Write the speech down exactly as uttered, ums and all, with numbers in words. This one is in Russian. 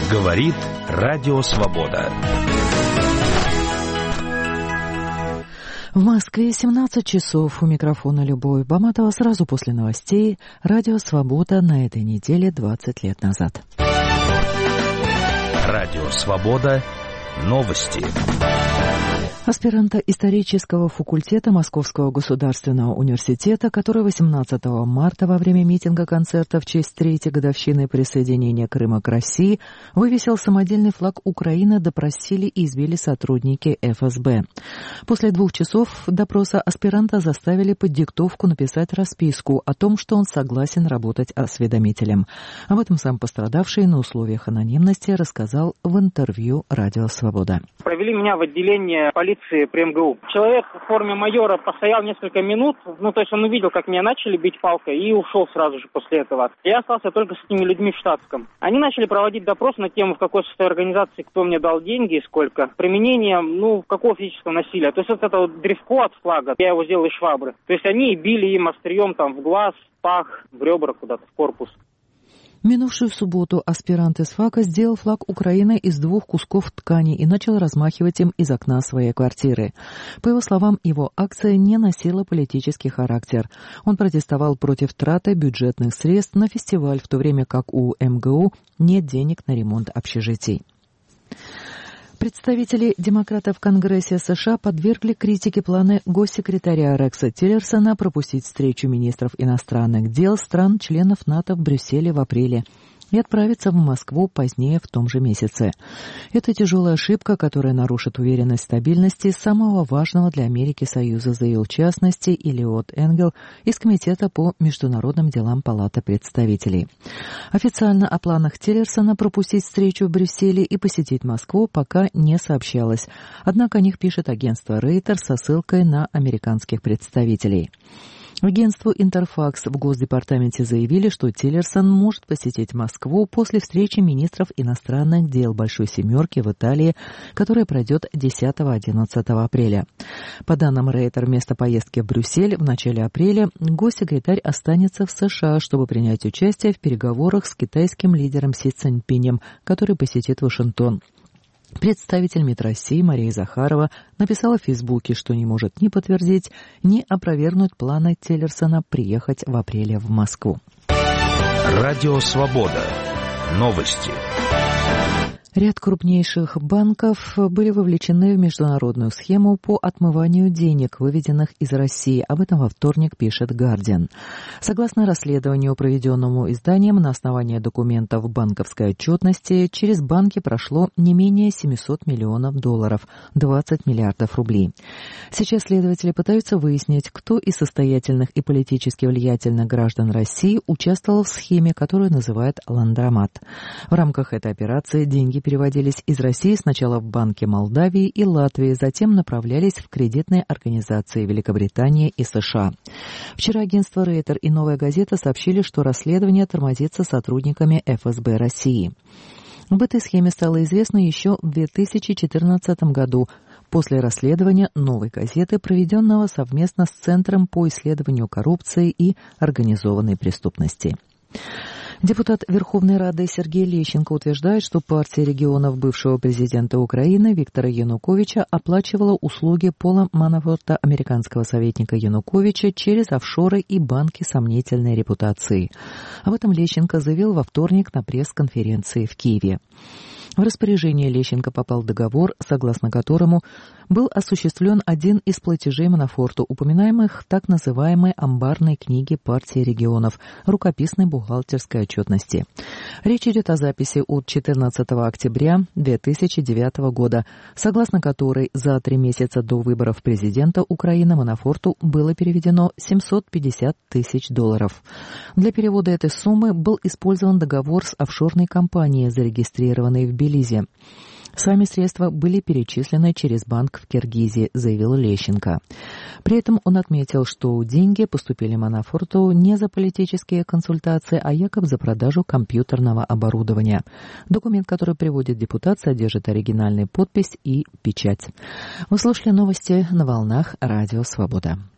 Говорит Радио Свобода. В Москве семнадцать часов. У микрофона Любовь Баматова. Сразу после новостей. Радио Свобода на этой неделе двадцать лет назад. Радио Свобода. Новости. Аспиранта исторического факультета Московского государственного университета, который восемнадцатого марта во время митинга-концерта в честь третьей годовщины присоединения Крыма к России вывесил самодельный флаг Украины, допросили и избили сотрудники эф эс бэ. После двух часов допроса аспиранта заставили под диктовку написать расписку о том, что он согласен работать осведомителем. Об этом сам пострадавший на условиях анонимности рассказал в интервью «Радио Свобода». Провели меня в отделение полиции при эм гэ у. Человек в форме майора постоял несколько минут, ну, то есть он увидел, как меня начали бить палкой, и ушел сразу же после этого. Я остался только с этими людьми в штатском. Они начали проводить допрос на тему, в какой состоит организации, кто мне дал деньги и сколько. Применение, ну, какого физического насилия. То есть вот это вот древко от флага, я его сделал из швабры. То есть они били им острием там в глаз, в пах, в ребра куда-то, в корпус. Минувшую субботу аспирант из ФАКа сделал флаг Украины из двух кусков ткани и начал размахивать им из окна своей квартиры. По его словам, его акция не носила политический характер. Он протестовал против траты бюджетных средств на фестиваль, в то время как у эм гэ у нет денег на ремонт общежитий. Представители демократов в Конгрессе США подвергли критике планы госсекретаря Рекса Тиллерсона пропустить встречу министров иностранных дел стран-членов НАТО в Брюсселе в апреле и отправиться в Москву позднее в том же месяце. Это тяжелая ошибка, которая нарушит уверенность в стабильности самого важного для Америки союза, заявил в частности Элиот Энгел из Комитета по международным делам Палаты представителей. Официально о планах Тиллерсона пропустить встречу в Брюсселе и посетить Москву пока не сообщалось. Однако о них пишет агентство Reuters со ссылкой на американских представителей. Агентству «Интерфакс» в Госдепартаменте заявили, что Тиллерсон может посетить Москву после встречи министров иностранных дел Большой Семерки в Италии, которая пройдет десятого-одиннадцатого апреля. По данным Рейтер, вместо поездки в Брюссель в начале апреля госсекретарь останется в США, чтобы принять участие в переговорах с китайским лидером Си Цзиньпинем, который посетит Вашингтон. Представитель МИД России Мария Захарова написала в Фейсбуке, что не может ни подтвердить, ни опровергнуть планы Тиллерсона приехать в апреле в Москву. Радио Свобода. Новости. Ряд крупнейших банков были вовлечены в международную схему по отмыванию денег, выведенных из России. Об этом во вторник пишет «Гардиан». Согласно расследованию, проведенному изданием на основании документов банковской отчетности, через банки прошло не менее семьсот миллионов долларов, двадцать миллиардов рублей. Сейчас следователи пытаются выяснить, кто из состоятельных и политически влиятельных граждан России участвовал в схеме, которую называют «Ландромат». В рамках этой операции деньги переводились из России сначала в банки Молдавии и Латвии, затем направлялись в кредитные организации Великобритании и США. Вчера агентство Рейтер и «Новая газета» сообщили, что расследование тормозится сотрудниками эф эс бэ России. Об этой схеме стало известно еще в две тысячи четырнадцатом году, после расследования «Новой газеты», проведенного совместно с Центром по исследованию коррупции и организованной преступности. Депутат Верховной Рады Сергей Лещенко утверждает, что партия регионов бывшего президента Украины Виктора Януковича оплачивала услуги Пола Манафорта, американского советника Януковича, через офшоры и банки сомнительной репутации. Об этом Лещенко заявил во вторник на пресс-конференции в Киеве. В распоряжение Лещенко попал договор, согласно которому был осуществлен один из платежей Манафорту, упоминаемых в так называемой амбарной книге партии регионов, рукописной бухгалтерской отчетности. Речь идет о записи от четырнадцатого октября две тысячи девятого года, согласно которой за три месяца до выборов президента Украины Манафорту было переведено семьсот пятьдесят тысяч долларов. Для перевода этой суммы был использован договор с офшорной компанией, зарегистрированной в Белизе. Сами средства были перечислены через банк в Киргизии, заявил Лещенко. При этом он отметил, что деньги поступили Манафорту не за политические консультации, а якобы за продажу компьютерного оборудования. Документ, который приводит депутат, содержит оригинальную подпись и печать. Вы слушали новости на волнах Радио Свобода.